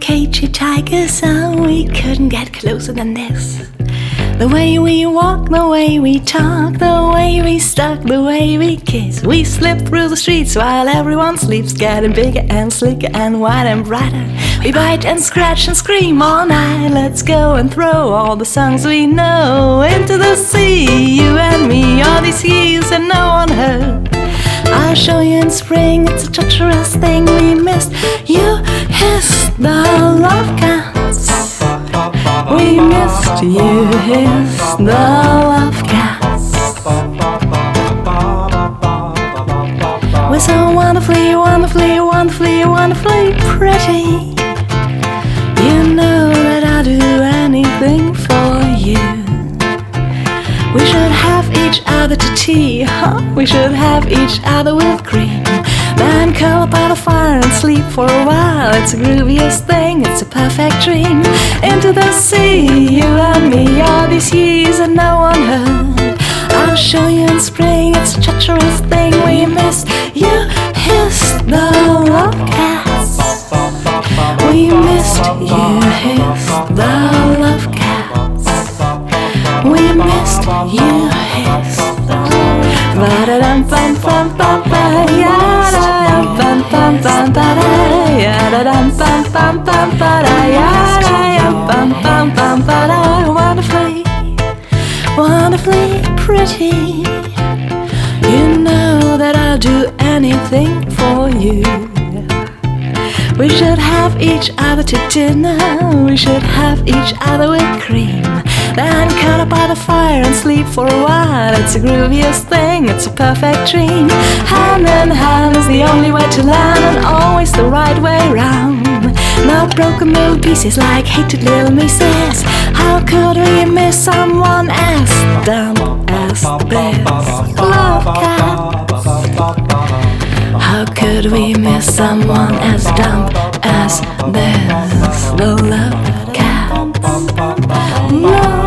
cagey tigers, so we couldn't get closer than this. The way we walk, the way we talk, the way we stalk, the way we kiss. We slip through the streets while everyone sleeps, getting bigger and slicker and whiter and brighter. We bite and scratch and scream all night. Let's go and throw all the songs we know into the sea. You and me, all these years and no one heard. I'll show you in spring, it's a treacherous thing we missed. You hissed the love cats. We missed you, hissed the love cats. We're so wonderfully, wonderfully, wonderfully, wonderfully pretty. You know that I'll do anything for you. We should have each other to tea, huh? We should have each other with cream. Then curl up by the fire and sleep for a while. It's the grooviest thing, it's a perfect dream. Into the sea, you and me, all these years and no one heard. I'll show you in spring, it's a treacherous thing we missed. You hissed the love cats. We missed you, hissed the love cats. We missed you, hissed the love cats. Wonderfully, wonderfully pretty. You know that I'll do anything for you. We should have each other to dinner. We should have each other with cream. Then curl up by the fire and sleep for a while. It's the grooviest thing, it's a perfect dream. Hand in hand is the only way to land, and always the right way round. No broken little pieces like hated little misses. How could we miss someone as dumb as this love cats? How could we miss someone as dumb as this? The love cats.